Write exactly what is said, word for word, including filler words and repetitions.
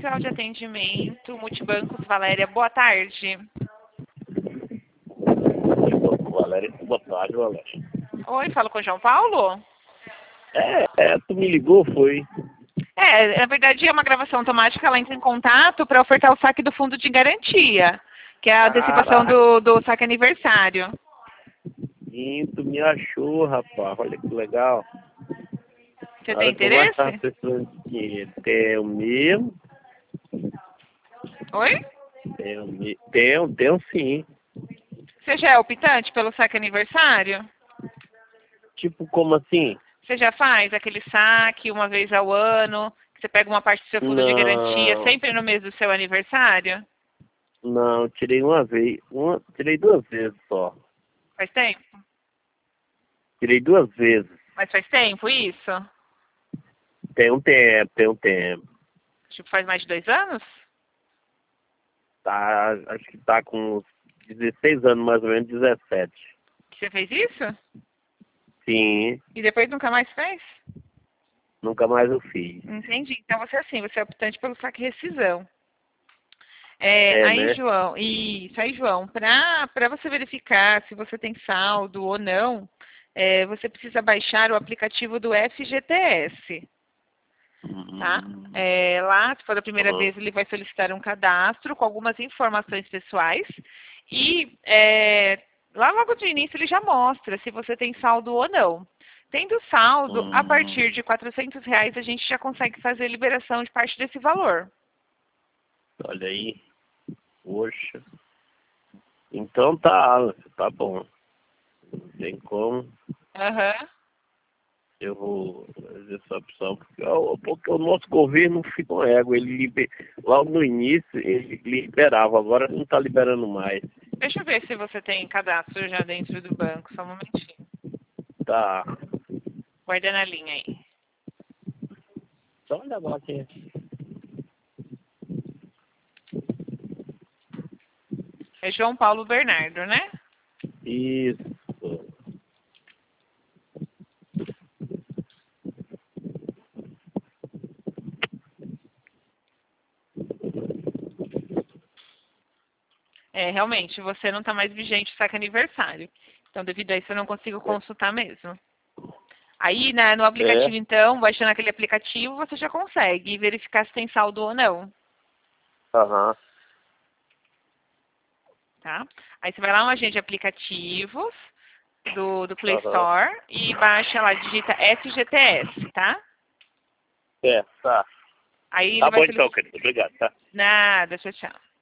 Central de Atendimento, Multibancos Valéria, boa tarde. Valéria, boa tarde, Valéria. Oi, falo com o João Paulo? É, é, tu me ligou, foi? É, na verdade é uma gravação automática, ela entra em contato para ofertar o saque do fundo de garantia, que é a antecipação do, do saque aniversário. Sim, tu me achou, rapaz, olha que legal. Você Na tem hora que eu mais tava interesse? pensando em dinheiro, tenho mesmo, Oi? tenho, me- tenho, tenho sim. Você já é optante pelo saque aniversário? Tipo, como assim? Você já faz aquele saque uma vez ao ano, que você pega uma parte do seu fundo de garantia Não, sempre no mês do seu aniversário? não, tirei uma vez, uma, tirei duas vezes só. Faz tempo? Tirei duas vezes. Mas faz tempo isso? Tem um tempo, tem um tempo. Tipo, faz mais de dois anos? Tá, acho que tá com uns dezesseis anos, mais ou menos, dezessete. Que você fez isso? Sim, E depois nunca mais fez? nunca mais eu fiz. Entendi. Então você é assim, você é optante pelo saque rescisão. É, É, aí, né? João, isso aí, João, para para você verificar se você tem saldo ou não, é, você precisa baixar o aplicativo do F G T S, tá? Hum, É, lá, se for a primeira aham. vez, ele vai solicitar um cadastro com algumas informações pessoais e é, lá logo de início ele já mostra se você tem saldo ou não. Tendo saldo, a Hum, partir de quatrocentos reais a gente já consegue fazer a liberação de parte desse valor. olha aí. Poxa. Então tá, tá bom. Não tem como. Aham. Eu vou fazer essa opção. Porque, ó, porque o nosso governo fica com ego. Ele liber... Logo no início ele liberava, agora não tá liberando mais. Deixa eu ver se você tem cadastro já dentro do banco, só um momentinho. Tá. Guarda na linha aí. Só olha agora aqui. É João Paulo Bernardo, né? Isso. É, realmente, você não está mais vigente o saque aniversário. Então, devido a isso, eu não consigo consultar mesmo. Aí, né, no É. aplicativo, então, baixando aquele aplicativo, você já consegue verificar se tem saldo ou não, Aham. tá? Aí você vai lá no agente de aplicativos do, do Play Aham. Store e baixa lá, digita F G T S, tá? É, tá. Aí ele Tá vai bom então, solicitar... querido. Obrigado, tá? Nada, tchau, tchau.